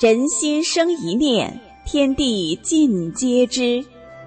人心生一念，天地尽皆知。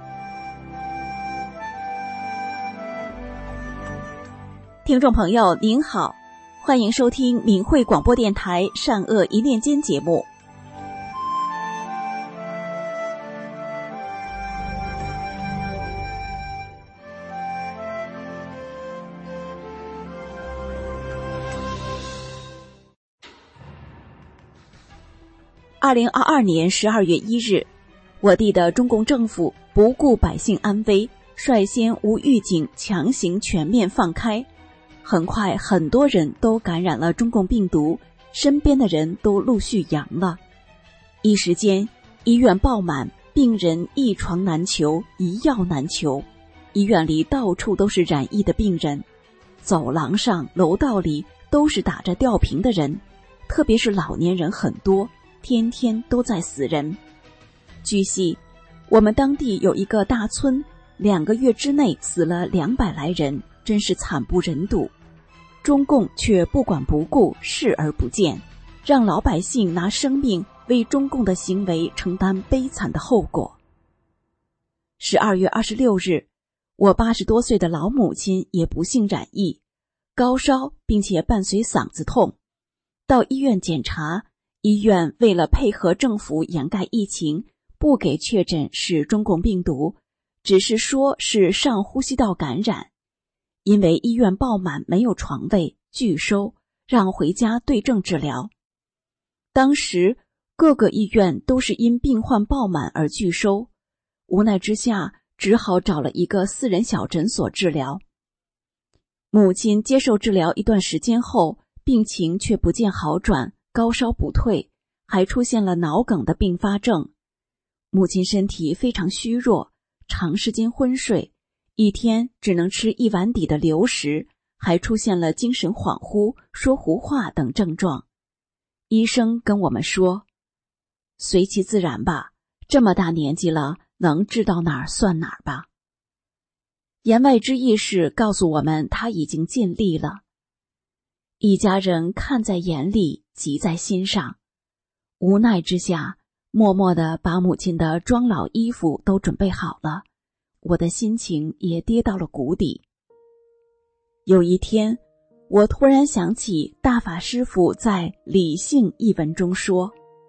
听众朋友您好，欢迎收听明慧广播电台善恶一念间节目。2022年12月1日，我地的中共政府不顾百姓安危，率先无预警强行全面放开。很快很多人都感染了中共病毒，身边的人都陆续阳了。一时间医院爆满，病人一床难求，一药难求，医院里到处都是染疫的病人，走廊上楼道里都是打着吊瓶的人，特别是老年人很多，天天都在死人。据悉，我们当地有一个大村，2个月之内死了200来人，真是惨不忍睹。中共却不管不顾，视而不见，让老百姓拿生命为中共的行为承担悲惨的后果。12月26日，我80多岁的老母亲也不幸染疫，高烧并且伴随嗓子痛。到医院检查，医院为了配合政府掩盖疫情，不给确诊是中共病毒，只是说是上呼吸道感染。因为医院爆满，没有床位，拒收，让回家对症治疗。当时各个医院都是因病患爆满而拒收，无奈之下只好找了一个私人小诊所治疗。母亲接受治疗一段时间后，病情却不见好转，高烧不退，还出现了脑梗的并发症。母亲身体非常虚弱，长时间昏睡，一天只能吃1碗底的流食，还出现了精神恍惚、说胡话等症状。医生跟我们说，随其自然吧，这么大年纪了，能治到哪儿算哪儿吧。言外之意是告诉我们他已经尽力了。一家人看在眼里，急在心上，无奈之下，默默地把母亲的装老衣服都准备好了，我的心情也跌到了谷底。有一天，我突然想起大法师父在《理性》一文中说，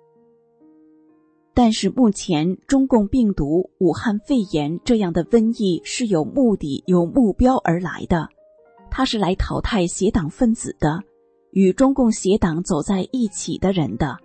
但是目前中共病毒武汉肺炎这样的瘟疫是有目的有目标而来的，它是来淘汰邪党分子的，与中共邪党走在一起的人的。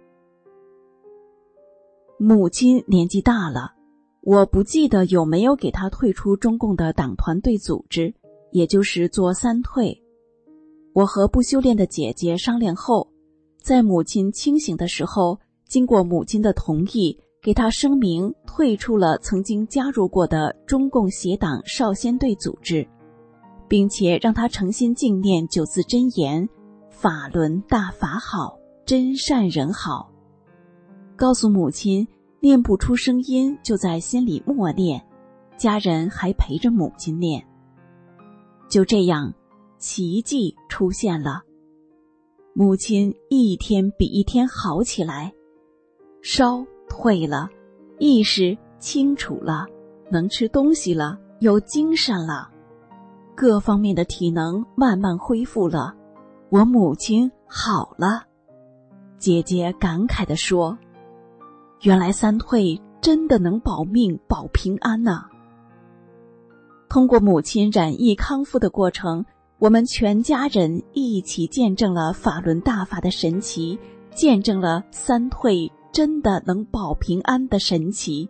母亲年纪大了，我不记得有没有给他退出中共的党团队组织，也就是做3退。我和不修炼的姐姐商量后，在母亲清醒的时候，经过母亲的同意，给她声明退出了曾经加入过的中共邪党少先队组织，并且让她诚心敬念9字真言：法轮大法好，真善人好。告诉母亲念不出声音，就在心里默念，家人还陪着母亲念。就这样，奇迹出现了，母亲一天比一天好起来，烧退了，意识清楚了，能吃东西了，有精神了，各方面的体能慢慢恢复了，我母亲好了。姐姐感慨地说，原来3退真的能保命保平安啊。通过母亲染疫康复的过程，我们全家人一起见证了法轮大法的神奇，见证了3退真的能保平安的神奇。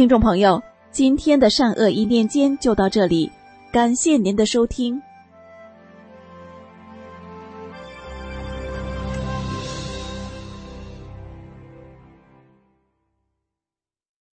听众朋友，今天的善恶一念间就到这里，感谢您的收听。